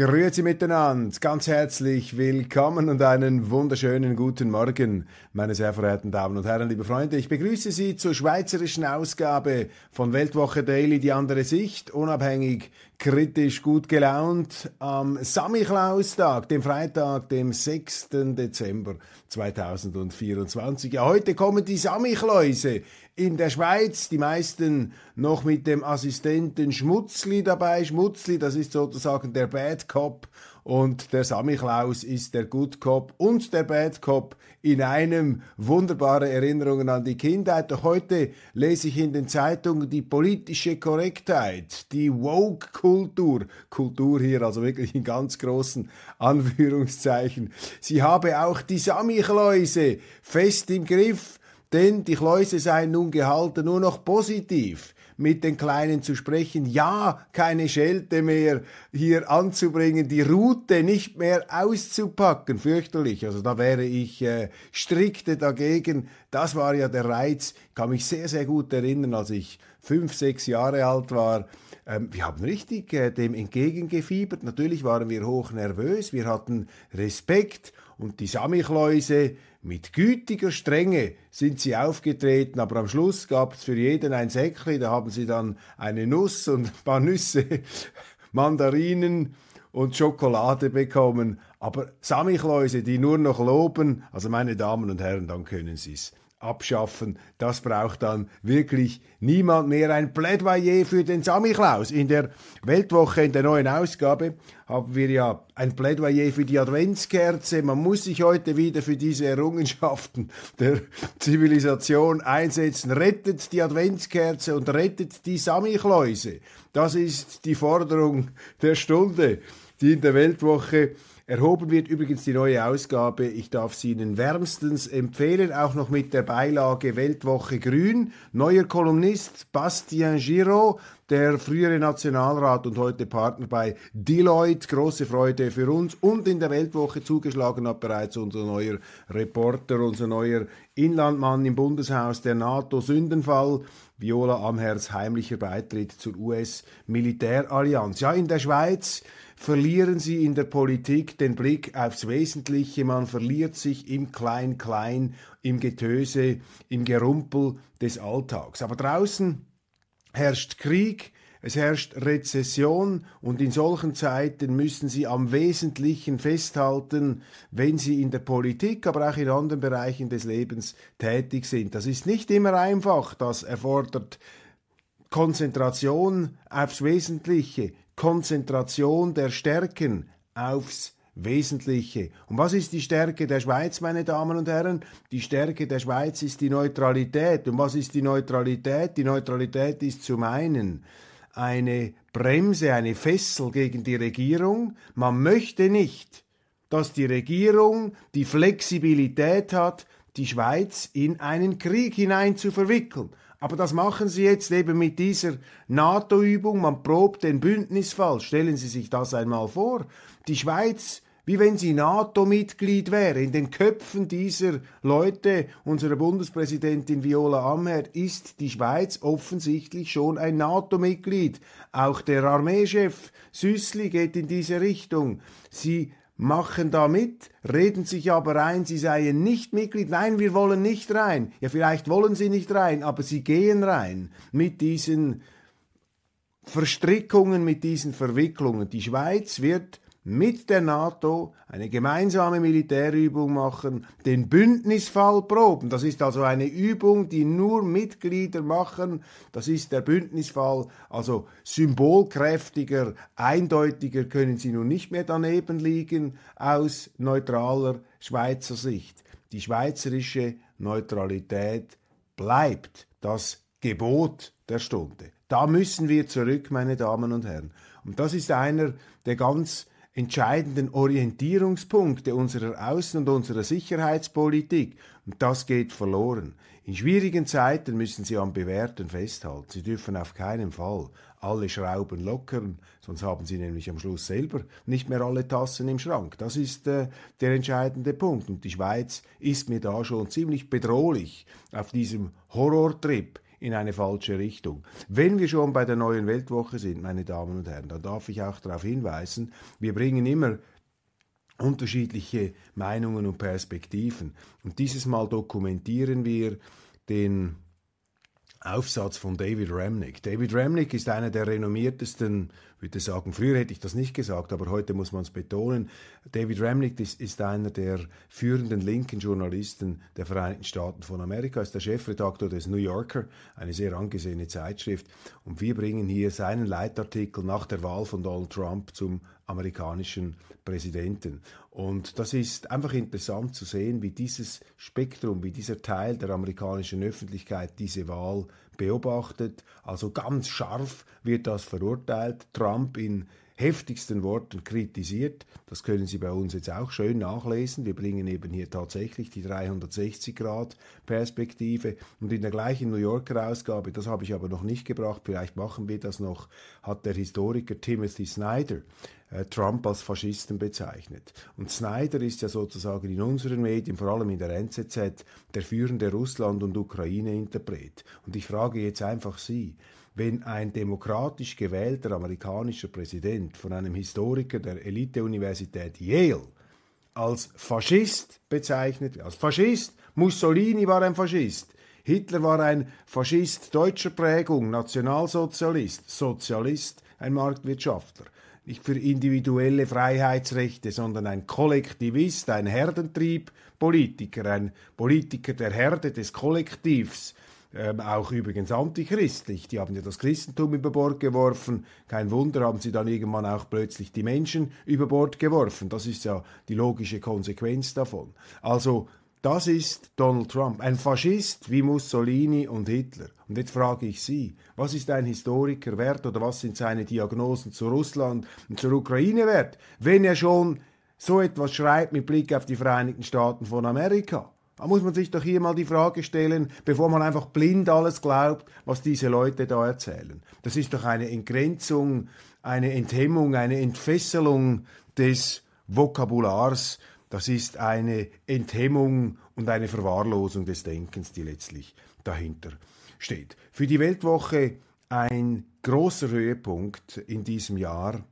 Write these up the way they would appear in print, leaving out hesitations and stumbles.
Grüezi miteinander, ganz herzlich willkommen und einen wunderschönen guten Morgen, meine sehr verehrten Damen und Herren, liebe Freunde. Ich begrüße Sie zur schweizerischen Ausgabe von Weltwoche Daily, die andere Sicht, unabhängig, kritisch, gut gelaunt, am Samichlaustag, dem Freitag, dem 6. Dezember 2024. Ja, heute kommen die Samichläuse in der Schweiz, die meisten noch mit dem Assistenten Schmutzli dabei. Schmutzli, das ist sozusagen der Bad Cop und der Samichlaus ist der Good Cop und der Bad Cop in einem. Wunderbare Erinnerungen an die Kindheit. Doch heute lese ich in den Zeitungen die politische Korrektheit, die Woke-Kultur. Kultur hier also wirklich in ganz großen Anführungszeichen. Sie habe auch die Samichläuse fest im Griff. Denn die Chläuse seien nun gehalten, nur noch positiv mit den Kleinen zu sprechen, ja, keine Schelte mehr hier anzubringen, die Rute nicht mehr auszupacken, fürchterlich. Also da wäre ich strikte dagegen. Das war ja der Reiz. Ich kann mich sehr, sehr gut erinnern, als ich 5, 6 Jahre alt war. Wir haben richtig dem entgegengefiebert. Natürlich waren wir hoch nervös, wir hatten Respekt und die Samichläuse mit gütiger Strenge sind sie aufgetreten, aber am Schluss gab es für jeden ein Säckli, da haben sie dann eine Nuss und ein paar Nüsse, Mandarinen und Schokolade bekommen. Aber Samichläuse, die nur noch loben, also meine Damen und Herren, dann können sie es abschaffen. Das braucht dann wirklich niemand mehr. Ein Plädoyer für den Samichlaus. In der Weltwoche, in der neuen Ausgabe, haben wir ja ein Plädoyer für die Adventskerze. Man muss sich heute wieder für diese Errungenschaften der Zivilisation einsetzen. Rettet die Adventskerze und rettet die Samichläuse. Das ist die Forderung der Stunde, die in der Weltwoche erhoben wird. Übrigens die neue Ausgabe, ich darf sie Ihnen wärmstens empfehlen, auch noch mit der Beilage Weltwoche Grün. Neuer Kolumnist Bastien Giraud, der frühere Nationalrat und heute Partner bei Deloitte. Große Freude für uns. Und in der Weltwoche zugeschlagen hat bereits unser neuer Reporter, unser neuer Inlandmann im Bundeshaus der NATO, Sündenfall. Viola Amherts heimlicher Beitritt zur US-Militärallianz. Ja, in der Schweiz verlieren sie in der Politik den Blick aufs Wesentliche. Man verliert sich im Klein-Klein, im Getöse, im Gerumpel des Alltags. Aber draußen herrscht Krieg, es herrscht Rezession und in solchen Zeiten müssen sie am Wesentlichen festhalten, wenn sie in der Politik, aber auch in anderen Bereichen des Lebens tätig sind. Das ist nicht immer einfach, das erfordert Konzentration aufs Wesentliche, Konzentration der Stärken aufs Wesentliche. Und was ist die Stärke der Schweiz, meine Damen und Herren? Die Stärke der Schweiz ist die Neutralität. Und was ist die Neutralität? Die Neutralität ist zum einen eine Bremse, eine Fessel gegen die Regierung. Man möchte nicht, dass die Regierung die Flexibilität hat, die Schweiz in einen Krieg hinein zu verwickeln. Aber das machen sie jetzt eben mit dieser NATO-Übung. Man probt den Bündnisfall. Stellen Sie sich das einmal vor. Die Schweiz, wie wenn sie NATO-Mitglied wäre. In den Köpfen dieser Leute, unserer Bundespräsidentin Viola Amherd, ist die Schweiz offensichtlich schon ein NATO-Mitglied. Auch der Armeechef Süssli geht in diese Richtung. Sie machen da mit, reden sich aber ein, sie seien nicht Mitglied. Nein, wir wollen nicht rein. Ja, vielleicht wollen sie nicht rein, aber sie gehen rein mit diesen Verstrickungen, mit diesen Verwicklungen. Die Schweiz wird mit der NATO eine gemeinsame Militärübung machen, den Bündnisfall proben. Das ist also eine Übung, die nur Mitglieder machen. Das ist der Bündnisfall. Also symbolkräftiger, eindeutiger können Sie nun nicht mehr daneben liegen aus neutraler Schweizer Sicht. Die schweizerische Neutralität bleibt das Gebot der Stunde. Da müssen wir zurück, meine Damen und Herren. Und das ist einer der ganz entscheidenden Orientierungspunkte unserer Außen- und unserer Sicherheitspolitik. Und das geht verloren. In schwierigen Zeiten müssen Sie am Bewährten festhalten. Sie dürfen auf keinen Fall alle Schrauben lockern, sonst haben Sie nämlich am Schluss selber nicht mehr alle Tassen im Schrank. Das ist der entscheidende Punkt. Und die Schweiz ist mir da schon ziemlich bedrohlich auf diesem Horrortrip in eine falsche Richtung. Wenn wir schon bei der Neuen Weltwoche sind, meine Damen und Herren, dann darf ich auch darauf hinweisen, wir bringen immer unterschiedliche Meinungen und Perspektiven. Und dieses Mal dokumentieren wir den Aufsatz von David Remnick. David Remnick ist einer der renommiertesten, ich würde sagen, früher hätte ich das nicht gesagt, aber heute muss man es betonen. David Remnick ist einer der führenden linken Journalisten der Vereinigten Staaten von Amerika, ist der Chefredakteur des New Yorker, eine sehr angesehene Zeitschrift. Und wir bringen hier seinen Leitartikel nach der Wahl von Donald Trump zum amerikanischen Präsidenten. Und das ist einfach interessant zu sehen, wie dieses Spektrum, wie dieser Teil der amerikanischen Öffentlichkeit diese Wahl beobachtet. Also ganz scharf wird das verurteilt, Trump in heftigsten Worten kritisiert. Das können Sie bei uns jetzt auch schön nachlesen. Wir bringen eben hier tatsächlich die 360-Grad-Perspektive. Und in der gleichen New Yorker Ausgabe, das habe ich aber noch nicht gebracht, vielleicht machen wir das noch, hat der Historiker Timothy Snyder Trump als Faschisten bezeichnet. Und Snyder ist ja sozusagen in unseren Medien, vor allem in der NZZ, der führende Russland- und Ukraine-Interpret. Und ich frage jetzt einfach Sie, wenn ein demokratisch gewählter amerikanischer Präsident von einem Historiker der Elite-Universität Yale als Faschist bezeichnet wird, als Faschist, Mussolini war ein Faschist, Hitler war ein Faschist deutscher Prägung, Nationalsozialist, Sozialist, ein Marktwirtschaftler, nicht für individuelle Freiheitsrechte, sondern ein Kollektivist, ein Herdentrieb-Politiker, ein Politiker der Herde des Kollektivs, auch übrigens antichristlich. Die haben ja das Christentum über Bord geworfen. Kein Wunder, haben sie dann irgendwann auch plötzlich die Menschen über Bord geworfen. Das ist ja die logische Konsequenz davon. Also, das ist Donald Trump, ein Faschist wie Mussolini und Hitler. Und jetzt frage ich Sie, was ist ein Historiker wert oder was sind seine Diagnosen zu Russland und zur Ukraine wert, wenn er schon so etwas schreibt mit Blick auf die Vereinigten Staaten von Amerika? Da muss man sich doch hier mal die Frage stellen, bevor man einfach blind alles glaubt, was diese Leute da erzählen. Das ist doch eine Entgrenzung, eine Enthemmung, eine Entfesselung des Vokabulars. Das ist eine Enthemmung und eine Verwahrlosung des Denkens, die letztlich dahinter steht. Für die Weltwoche ein großer Höhepunkt in diesem Jahr,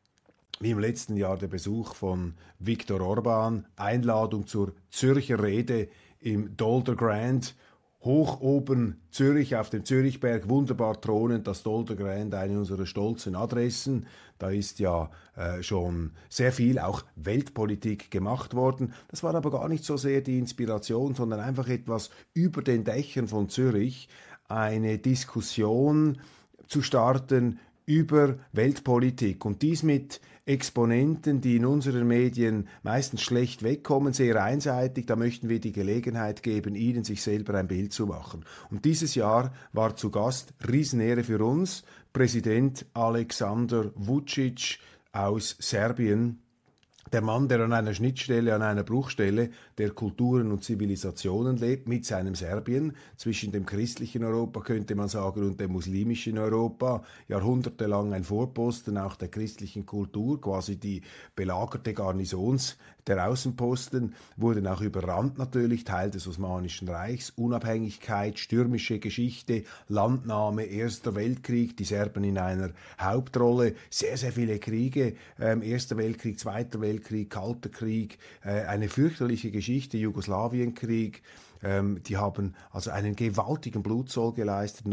wie im letzten Jahr der Besuch von Viktor Orban, Einladung zur Zürcher Rede im Dolder Grand, hoch oben Zürich, auf dem Zürichberg, wunderbar thronend, das Dolder Grand, eine unserer stolzen Adressen. Da ist ja schon sehr viel, auch Weltpolitik gemacht worden. Das war aber gar nicht so sehr die Inspiration, sondern einfach etwas über den Dächern von Zürich, eine Diskussion zu starten über Weltpolitik und dies mit Exponenten, die in unseren Medien meistens schlecht wegkommen, sehr einseitig. Da möchten wir die Gelegenheit geben, ihnen sich selber ein Bild zu machen. Und dieses Jahr war zu Gast, Riesenehre für uns, Präsident Aleksandar Vučić aus Serbien. Der Mann, der an einer Schnittstelle, an einer Bruchstelle der Kulturen und Zivilisationen lebt, mit seinem Serbien, zwischen dem christlichen Europa, könnte man sagen, und dem muslimischen Europa, jahrhundertelang ein Vorposten auch der christlichen Kultur, quasi die belagerte Garnisons der Außenposten, wurden auch überrannt natürlich, Teil des Osmanischen Reichs, Unabhängigkeit, stürmische Geschichte, Landnahme, Erster Weltkrieg, die Serben in einer Hauptrolle, sehr, sehr viele Kriege, Erster Weltkrieg, Zweiter Weltkrieg, Kalter Krieg, eine fürchterliche Geschichte, Jugoslawienkrieg. Die haben also einen gewaltigen Blutzoll geleistet,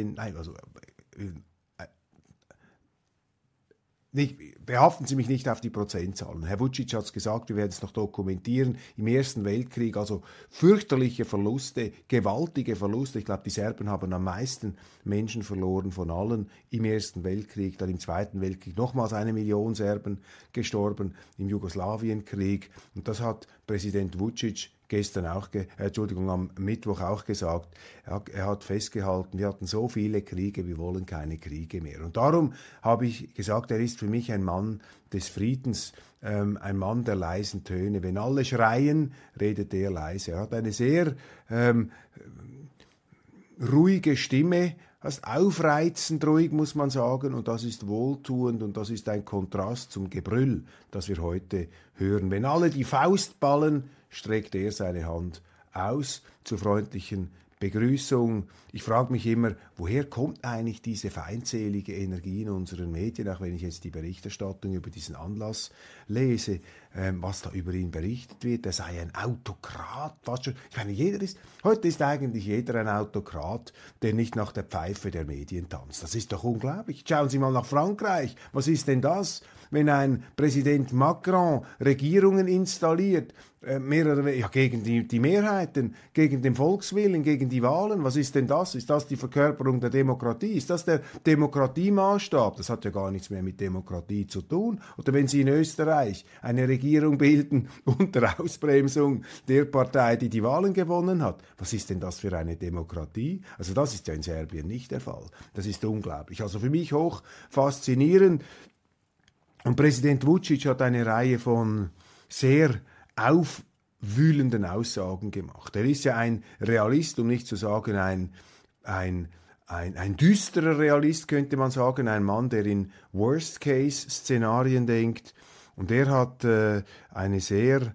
behaften Sie mich nicht auf die Prozentzahlen. Herr Vučić hat es gesagt, wir werden es noch dokumentieren. Im Ersten Weltkrieg, also fürchterliche Verluste, gewaltige Verluste. Ich glaube, die Serben haben am meisten Menschen verloren von allen im Ersten Weltkrieg. Dann im Zweiten Weltkrieg nochmals 1 Million Serben gestorben, im Jugoslawienkrieg. Und das hat Präsident Vučić am Mittwoch auch gesagt, er hat festgehalten, wir hatten so viele Kriege, wir wollen keine Kriege mehr. Und darum habe ich gesagt, er ist für mich ein Mann des Friedens, ein Mann der leisen Töne. Wenn alle schreien, redet er leise. Er hat eine sehr ruhige Stimme, fast aufreizend ruhig, muss man sagen, und das ist wohltuend und das ist ein Kontrast zum Gebrüll, das wir heute hören. Wenn alle die Faust ballen, streckt er seine Hand aus zur freundlichen Begrüßung. Ich frage mich immer, woher kommt eigentlich diese feindselige Energie in unseren Medien, auch wenn ich jetzt die Berichterstattung über diesen Anlass lese, was da über ihn berichtet wird. Er sei ein Autokrat, fast schon. Ich meine, heute ist eigentlich jeder ein Autokrat, der nicht nach der Pfeife der Medien tanzt. Das ist doch unglaublich. Schauen Sie mal nach Frankreich. Was ist denn das, wenn ein Präsident Macron Regierungen installiert, mehr oder weniger ja, gegen die Mehrheiten, gegen den Volkswillen, gegen die Wahlen? Was ist denn das? Ist das die Verkörperung der Demokratie? Ist das der Demokratiemaßstab? Das hat ja gar nichts mehr mit Demokratie zu tun. Oder wenn Sie in Österreich eine Regierung bilden unter Ausbremsung der Partei, die die Wahlen gewonnen hat, was ist denn das für eine Demokratie? Also das ist ja in Serbien nicht der Fall. Das ist unglaublich. Also für mich hoch faszinierend. Und Präsident Vučić hat eine Reihe von sehr aufwühlenden Aussagen gemacht. Er ist ja ein Realist, um nicht zu sagen ein düsterer Realist, könnte man sagen, ein Mann, der in Worst-Case-Szenarien denkt. Und er hat eine sehr,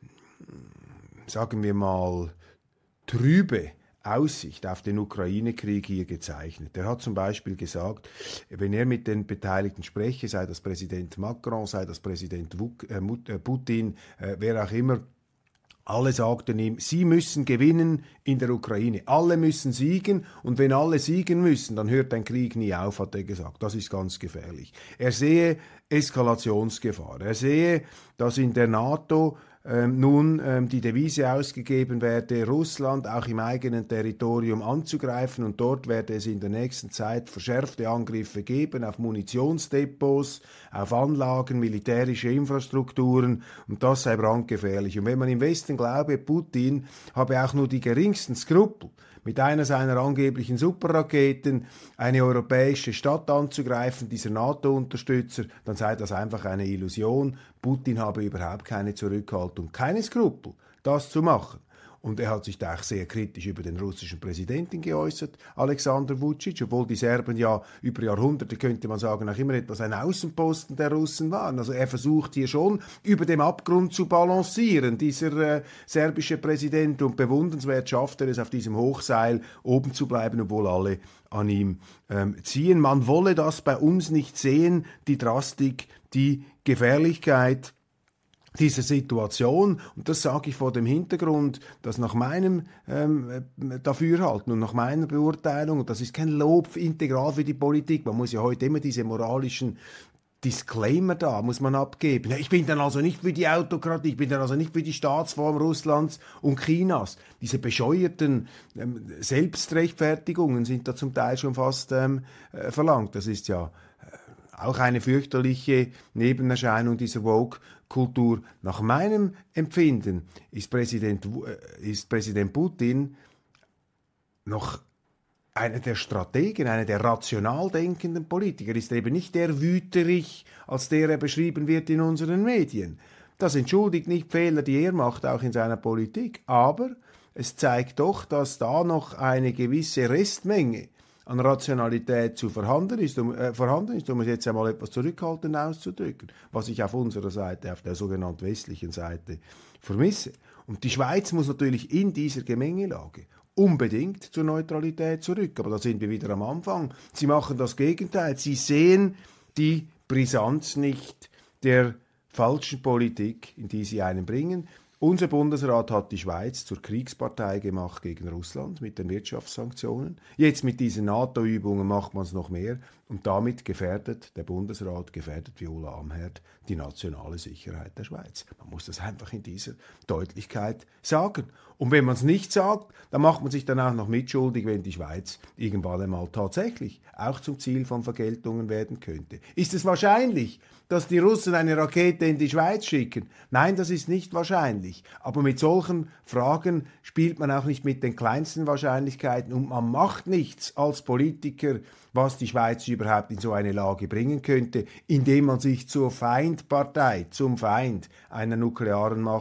sagen wir mal, trübe Aussicht auf den Ukraine-Krieg hier gezeichnet. Er hat zum Beispiel gesagt, wenn er mit den Beteiligten spreche, sei das Präsident Macron, sei das Präsident Putin, wer auch immer, alle sagten ihm, sie müssen gewinnen in der Ukraine. Alle müssen siegen und wenn alle siegen müssen, dann hört ein Krieg nie auf, hat er gesagt. Das ist ganz gefährlich. Er sehe Eskalationsgefahr. Er sehe, dass in der NATO nun die Devise ausgegeben werde, Russland auch im eigenen Territorium anzugreifen und dort werde es in der nächsten Zeit verschärfte Angriffe geben auf Munitionsdepots, auf Anlagen, militärische Infrastrukturen und das sei brandgefährlich. Und wenn man im Westen glaube, Putin habe auch nur die geringsten Skrupel, mit einer seiner angeblichen Superraketen eine europäische Stadt anzugreifen, dieser NATO-Unterstützer, dann sei das einfach eine Illusion. Putin habe überhaupt keine Zurückhaltung, keine Skrupel, das zu machen. Und er hat sich da auch sehr kritisch über den russischen Präsidenten geäußert, Alexander Vučić, obwohl die Serben ja über Jahrhunderte, könnte man sagen, auch immer etwas ein Außenposten der Russen waren. Also er versucht hier schon über dem Abgrund zu balancieren, dieser serbische Präsident, und bewundernswert schafft er es, auf diesem Hochseil oben zu bleiben, obwohl alle an ihm ziehen. Man wolle das bei uns nicht sehen, die Drastik, die Gefährlichkeit dieser Situation, und das sage ich vor dem Hintergrund, dass nach meinem Dafürhalten und nach meiner Beurteilung, und das ist kein Lob integral für die Politik, man muss ja heute immer diese moralischen Disclaimer da, muss man abgeben. Ich bin dann also nicht für die Autokratie, ich bin dann also nicht für die Staatsform Russlands und Chinas. Diese bescheuerten Selbstrechtfertigungen sind da zum Teil schon fast verlangt. Das ist ja auch eine fürchterliche Nebenerscheinung dieser Woke-Kultur. Nach meinem Empfinden ist Präsident Putin noch einer der Strategen, einer der rational denkenden Politiker. Ist eben nicht der Wüterich, als der er beschrieben wird in unseren Medien. Das entschuldigt nicht Fehler, die er macht, auch in seiner Politik. Aber es zeigt doch, dass da noch eine gewisse Restmenge an Rationalität vorhanden ist, um es jetzt einmal etwas zurückhaltend auszudrücken, was ich auf unserer Seite, auf der sogenannten westlichen Seite, vermisse. Und die Schweiz muss natürlich in dieser Gemengelage unbedingt zur Neutralität zurück. Aber da sind wir wieder am Anfang. Sie machen das Gegenteil. Sie sehen die Brisanz nicht der falschen Politik, in die sie einen bringen. Unser Bundesrat hat die Schweiz zur Kriegspartei gemacht gegen Russland mit den Wirtschaftssanktionen. Jetzt mit diesen NATO-Übungen macht man es noch mehr und damit gefährdet der Bundesrat, gefährdet Viola Amherd die nationale Sicherheit der Schweiz. Man muss das einfach in dieser Deutlichkeit sagen. Und wenn man es nicht sagt, dann macht man sich dann auch noch mitschuldig, wenn die Schweiz irgendwann einmal tatsächlich auch zum Ziel von Vergeltungen werden könnte. Ist es wahrscheinlich, dass die Russen eine Rakete in die Schweiz schicken? Nein, das ist nicht wahrscheinlich. Aber mit solchen Fragen spielt man auch nicht mit den kleinsten Wahrscheinlichkeiten und man macht nichts als Politiker, was die Schweiz überhaupt in so eine Lage bringen könnte, indem man sich zur Feindpartei, zum Feind einer nuklearen Macht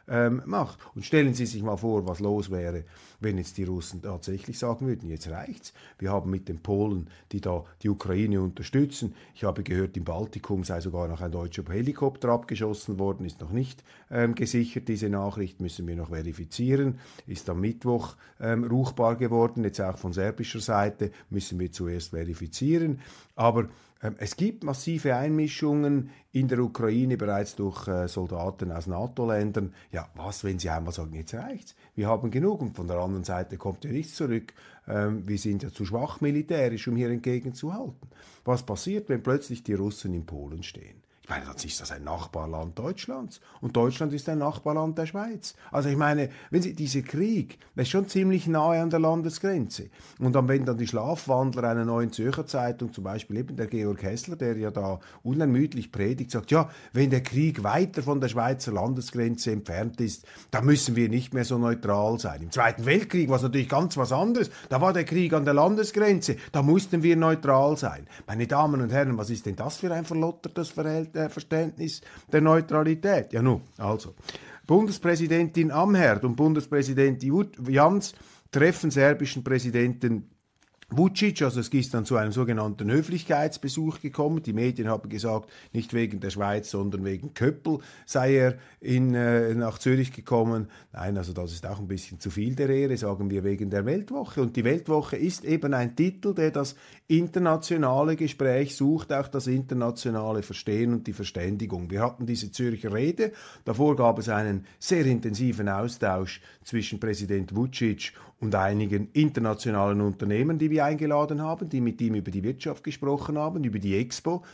macht. Und stellen Sie sich mal vor, was los wäre, wenn jetzt die Russen tatsächlich sagen würden, jetzt reicht's. Wir haben mit den Polen, die da die Ukraine unterstützen. Ich habe gehört, im Baltikum sei sogar noch ein deutscher Helikopter abgeschossen worden, ist noch nicht gesichert. Diese Nachricht müssen wir noch verifizieren. Ist am Mittwoch ruchbar geworden, jetzt auch von serbischer Seite, müssen wir zuerst verifizieren. Aber es gibt massive Einmischungen in der Ukraine bereits durch Soldaten aus NATO-Ländern. Ja, was, wenn sie einmal sagen, jetzt reicht's, wir haben genug, und von der anderen Seite kommt ja nichts zurück. Wir sind ja zu schwach militärisch, um hier entgegenzuhalten. Was passiert, wenn plötzlich die Russen in Polen stehen? Ich meine, dann ist das ein Nachbarland Deutschlands. Und Deutschland ist ein Nachbarland der Schweiz. Also ich meine, wenn Sie, dieser Krieg, der ist schon ziemlich nahe an der Landesgrenze. Und dann, wenn dann die Schlafwandler einer Neuen Zürcher Zeitung, zum Beispiel eben der Georg Hässler, der ja da unermüdlich predigt, sagt, ja, wenn der Krieg weiter von der Schweizer Landesgrenze entfernt ist, dann müssen wir nicht mehr so neutral sein. Im Zweiten Weltkrieg war es natürlich ganz was anderes. Da war der Krieg an der Landesgrenze. Da mussten wir neutral sein. Meine Damen und Herren, was ist denn das für ein verlottertes Verständnis der Neutralität? Ja nun, also, Bundespräsidentin Amherd und Bundespräsident Jans treffen serbischen Präsidenten Vučić, also es ist dann zu einem sogenannten Höflichkeitsbesuch gekommen. Die Medien haben gesagt, nicht wegen der Schweiz, sondern wegen Köppel sei er nach Zürich gekommen. Nein, also das ist auch ein bisschen zu viel der Ehre, sagen wir, wegen der Weltwoche. Und die Weltwoche ist eben ein Titel, der das internationale Gespräch sucht, auch das internationale Verstehen und die Verständigung. Wir hatten diese Zürcher Rede, davor gab es einen sehr intensiven Austausch zwischen Präsident Vučić und einigen internationalen Unternehmen, die wir eingeladen haben, die mit ihm über die Wirtschaft gesprochen haben, über die Expo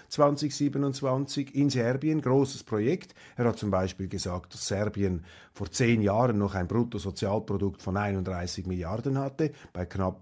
2027 in Serbien, großes Projekt. Er hat zum Beispiel gesagt, dass Serbien vor 10 Jahren noch ein Bruttosozialprodukt von 31 Milliarden hatte, bei knapp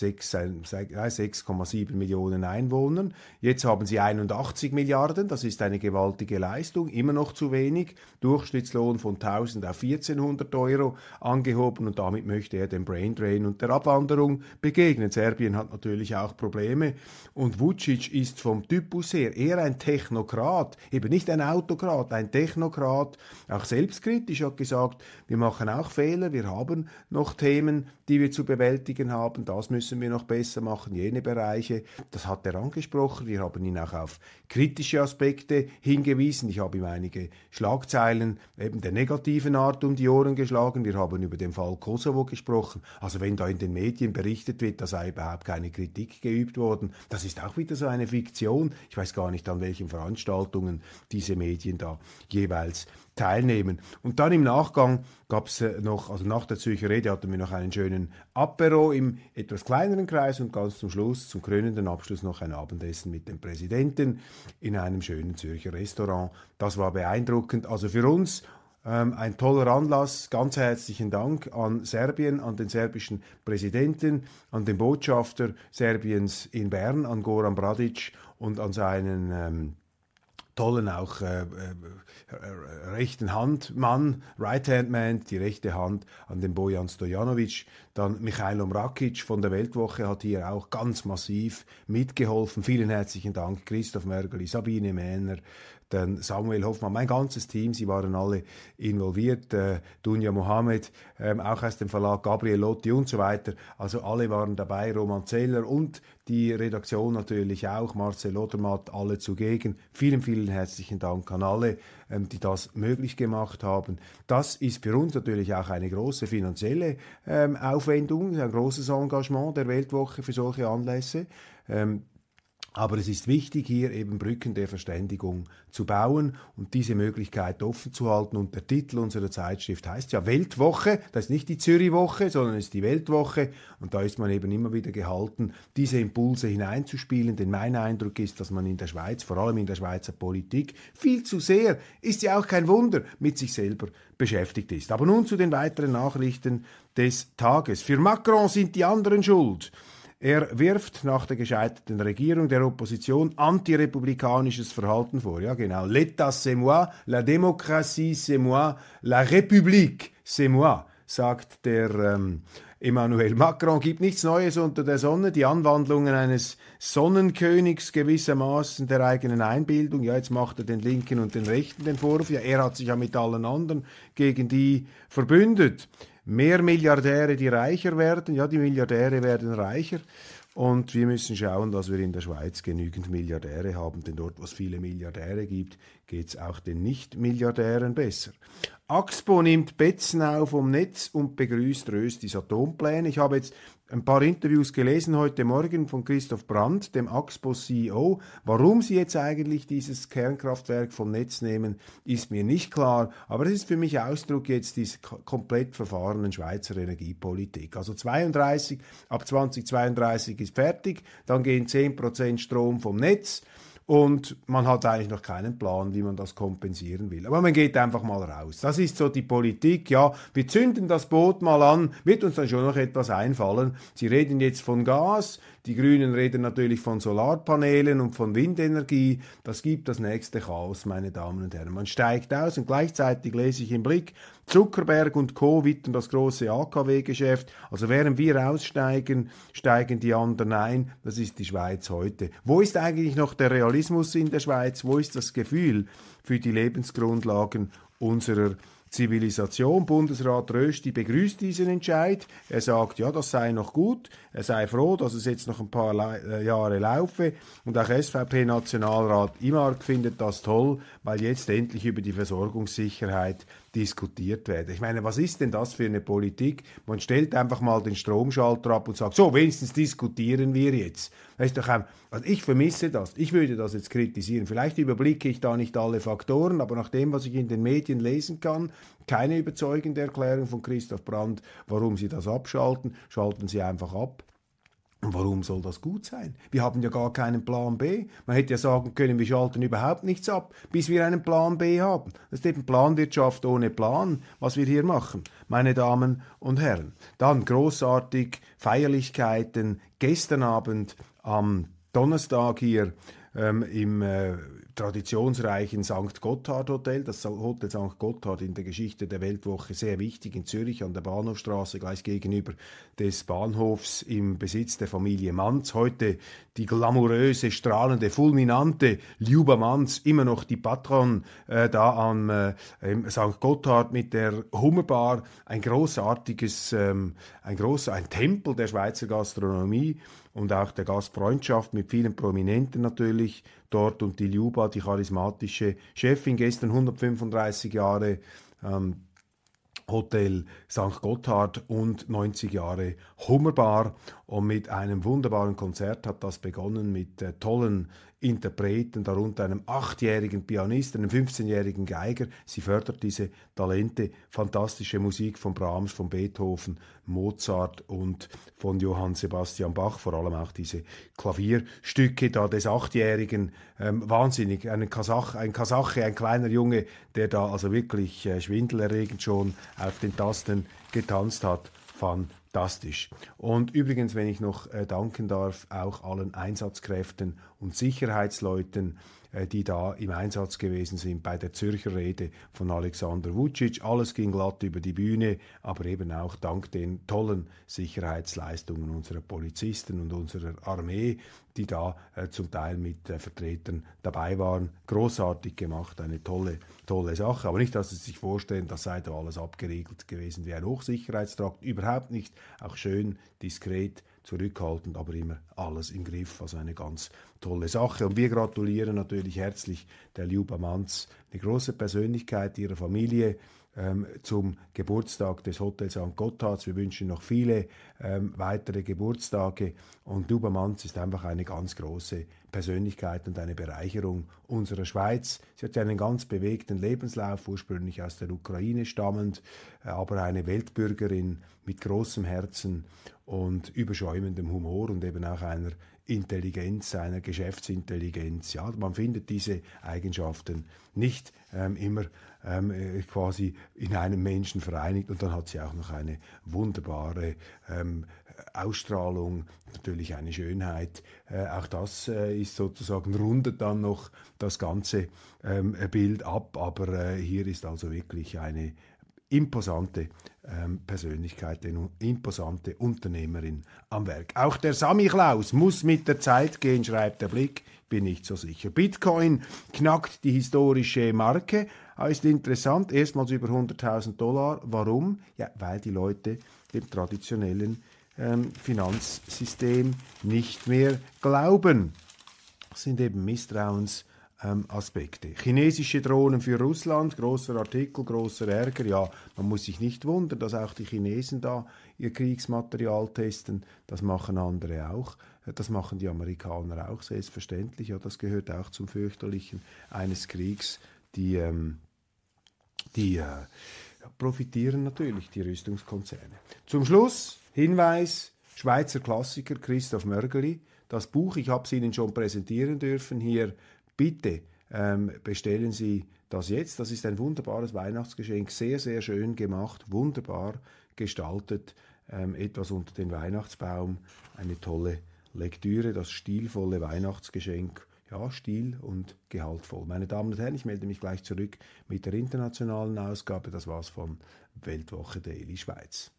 6,7 Millionen Einwohnern. Jetzt haben sie 81 Milliarden, das ist eine gewaltige Leistung, immer noch zu wenig. Durchschnittslohn von 1.000 auf 1.400 Euro angehoben, und damit möchte er dem Braindrain und der Abwanderung begegnen. Serbien hat natürlich auch Probleme, und Vučić ist vom Typus her eher ein Technokrat, eben nicht ein Autokrat, ein Technokrat, auch selbstkritisch, hat gesagt, wir machen auch Fehler, wir haben noch Themen, die wir zu bewältigen haben, das müssen wir noch besser machen, jene Bereiche, das hat er angesprochen. Wir haben ihn auch auf kritische Aspekte hingewiesen. Ich habe ihm einige Schlagzeilen eben der negativen Art um die Ohren geschlagen. Wir haben über den Fall Kosovo gesprochen. Also wenn da in den Medien berichtet wird, da sei überhaupt keine Kritik geübt worden, das ist auch wieder so eine Fiktion. Ich weiß gar nicht, an welchen Veranstaltungen diese Medien da jeweils teilnehmen. Und dann im Nachgang gab es noch, also nach der Zürcher Rede hatten wir noch einen schönen Apero im etwas kleineren Kreis, und ganz zum Schluss, zum krönenden Abschluss, noch ein Abendessen mit dem Präsidenten in einem schönen Zürcher Restaurant. Das war beeindruckend. Also für uns ein toller Anlass. Ganz herzlichen Dank an Serbien, an den serbischen Präsidenten, an den Botschafter Serbiens in Bern, an Goran Bradić, und an seinen tollen auch rechten Handmann, Right-Hand-Man, die rechte Hand an den Bojan Stojanovic. Dann Michailo Mrakic von der Weltwoche hat hier auch ganz massiv mitgeholfen. Vielen herzlichen Dank, Christoph Mörgeli, Sabine Mähner, dann Samuel Hoffmann, mein ganzes Team, sie waren alle involviert, Dunja Mohamed, auch aus dem Verlag, Gabriel Lotti und so weiter, also alle waren dabei, Roman Zeller und die Redaktion natürlich auch, Marcel Odermatt, alle zugegen. Vielen, vielen herzlichen Dank an alle, die das möglich gemacht haben. Das ist für uns natürlich auch eine große finanzielle Aufwendung, ein großes Engagement der Weltwoche für solche Anlässe. Aber es ist wichtig, hier eben Brücken der Verständigung zu bauen und diese Möglichkeit offen zu halten. Und der Titel unserer Zeitschrift heißt ja Weltwoche. Das ist nicht die Zürich-Woche, sondern es ist die Weltwoche. Und da ist man eben immer wieder gehalten, diese Impulse hineinzuspielen. Denn mein Eindruck ist, dass man in der Schweiz, vor allem in der Schweizer Politik, viel zu sehr, ist ja auch kein Wunder, mit sich selber beschäftigt ist. Aber nun zu den weiteren Nachrichten des Tages. Für Macron sind die anderen schuld. Er wirft nach der gescheiterten Regierung der Opposition antirepublikanisches Verhalten vor. Ja, genau. L'État c'est moi, la démocratie c'est moi, la République c'est moi, sagt der Emmanuel Macron. Gibt nichts Neues unter der Sonne. Die Anwandlungen eines Sonnenkönigs gewissermaßen der eigenen Einbildung. Ja, jetzt macht er den Linken und den Rechten den Vorwurf. Ja, er hat sich ja mit allen anderen gegen die verbündet. Mehr Milliardäre, die reicher werden. Ja, die Milliardäre werden reicher. Und wir müssen schauen, dass wir in der Schweiz genügend Milliardäre haben, denn dort, wo es viele Milliardäre gibt, geht es auch den Nicht-Milliardären besser. Axpo nimmt Betzenau vom Netz und begrüßt Röstis Atompläne. Ich habe jetzt ein paar Interviews gelesen heute Morgen von Christoph Brandt, dem Axpo-CEO. Warum sie jetzt eigentlich dieses Kernkraftwerk vom Netz nehmen, ist mir nicht klar. Aber es ist für mich Ausdruck jetzt dieser komplett verfahrenen Schweizer Energiepolitik. Also ab 2032 ist fertig, dann gehen 10% Strom vom Netz. Und man hat eigentlich noch keinen Plan, wie man das kompensieren will. Aber man geht einfach mal raus. Das ist so die Politik. Ja, wir zünden das Boot mal an, wird uns dann schon noch etwas einfallen. Sie reden jetzt von Gas, die Grünen reden natürlich von Solarpanelen und von Windenergie. Das gibt das nächste Chaos, meine Damen und Herren. Man steigt aus und gleichzeitig lese ich im Blick, Zuckerberg und Co. wittern das große AKW-Geschäft. Also während wir aussteigen, steigen die anderen ein. Das ist die Schweiz heute. Wo ist eigentlich noch der Realismus in der Schweiz? Wo ist das Gefühl für die Lebensgrundlagen unserer Zivilisation? Bundesrat Rösti begrüßt diesen Entscheid. Er sagt, ja, das sei noch gut. Er sei froh, dass es jetzt noch ein paar Jahre laufe. Und auch SVP-Nationalrat Imark findet das toll, weil jetzt endlich über die Versorgungssicherheit diskutiert werde. Ich meine, was ist denn das für eine Politik? Man stellt einfach mal den Stromschalter ab und sagt, so, wenigstens diskutieren wir jetzt. Das ist doch also ich vermisse das. Ich würde das jetzt kritisieren. Vielleicht überblicke ich da nicht alle Faktoren, aber nach dem, was ich in den Medien lesen kann, keine überzeugende Erklärung von Christoph Brandt, warum sie das abschalten. Schalten sie einfach ab. Und warum soll das gut sein? Wir haben ja gar keinen Plan B. Man hätte ja sagen können, wir schalten überhaupt nichts ab, bis wir einen Plan B haben. Das ist eben Planwirtschaft ohne Plan, was wir hier machen, meine Damen und Herren. Dann großartig Feierlichkeiten. Gestern Abend am Donnerstag hier im traditionsreichen St. Gotthard Hotel, das Hotel St. Gotthard in der Geschichte der Weltwoche sehr wichtig in Zürich an der Bahnhofstraße, gleich gegenüber des Bahnhofs im Besitz der Familie Manz. Heute die glamouröse, strahlende, fulminante Liuba Manz, immer noch die Patron da am St. Gotthard mit der Hummerbar, ein Tempel der Schweizer Gastronomie und auch der Gastfreundschaft mit vielen Prominenten natürlich dort, und die Liuba, die charismatische Chefin, gestern 135 Jahre Hotel St. Gotthard und 90 Jahre Hummerbar, und mit einem wunderbaren Konzert hat das begonnen mit tollen Interpreten, darunter einem 8-jährigen Pianisten, einem 15-jährigen Geiger. Sie fördert diese Talente, fantastische Musik von Brahms, von Beethoven, Mozart und von Johann Sebastian Bach, vor allem auch diese Klavierstücke da des 8-jährigen, wahnsinnig, ein Kasache, ein kleiner Junge, der da also wirklich schwindelerregend schon auf den Tasten getanzt hat. Fantastisch. Und übrigens, wenn ich noch danken darf, auch allen Einsatzkräften und Sicherheitsleuten, die da im Einsatz gewesen sind bei der Zürcher Rede von Alexander Vučić. Alles ging glatt über die Bühne, aber eben auch dank den tollen Sicherheitsleistungen unserer Polizisten und unserer Armee, die da zum Teil mit Vertretern dabei waren. Großartig gemacht, eine tolle Sache. Aber nicht, dass Sie sich vorstellen, das sei da alles abgeriegelt gewesen wie ein Hochsicherheitstrakt. Überhaupt nicht. Auch schön, diskret, zurückhaltend, aber immer alles im Griff. Also eine ganz tolle Sache. Und wir gratulieren natürlich herzlich der Liuba Manz, eine große Persönlichkeit ihrer Familie, zum Geburtstag des Hotels St. Gotthards. Wir wünschen noch viele weitere Geburtstage, und Liuba Manz ist einfach eine ganz große Persönlichkeit und eine Bereicherung unserer Schweiz. Sie hat ja einen ganz bewegten Lebenslauf, ursprünglich aus der Ukraine stammend, aber eine Weltbürgerin mit großem Herzen und überschäumendem Humor und eben auch einer Intelligenz, einer Geschäftsintelligenz. Ja, man findet diese Eigenschaften nicht immer quasi in einem Menschen vereinigt, und dann hat sie auch noch eine wunderbare Ausstrahlung, natürlich eine Schönheit. Auch das ist sozusagen, rundet dann noch das ganze Bild ab, aber hier ist also wirklich eine imposante Persönlichkeit, eine imposante Unternehmerin am Werk. Auch der Sammy Klaus muss mit der Zeit gehen, schreibt der Blick, bin nicht so sicher. Bitcoin knackt die historische Marke, ist interessant, erstmals über $100.000. Warum? Ja, weil die Leute dem traditionellen Finanzsystem nicht mehr glauben. Das sind eben Misstrauensaspekte. Chinesische Drohnen für Russland, großer Artikel, großer Ärger. Ja, man muss sich nicht wundern, dass auch die Chinesen da ihr Kriegsmaterial testen. Das machen andere auch. Das machen die Amerikaner auch, selbstverständlich. Ja, das gehört auch zum Fürchterlichen eines Kriegs. Die profitieren natürlich, die Rüstungskonzerne. Zum Schluss Hinweis, Schweizer Klassiker Christoph Mörgeli. Das Buch, ich habe es Ihnen schon präsentieren dürfen, hier bitte bestellen Sie das jetzt. Das ist ein wunderbares Weihnachtsgeschenk, sehr, sehr schön gemacht, wunderbar gestaltet, etwas unter den Weihnachtsbaum, eine tolle Lektüre, das stilvolle Weihnachtsgeschenk. Ja, stil und gehaltvoll. Meine Damen und Herren, ich melde mich gleich zurück mit der internationalen Ausgabe. Das war's von Weltwoche Daily Schweiz.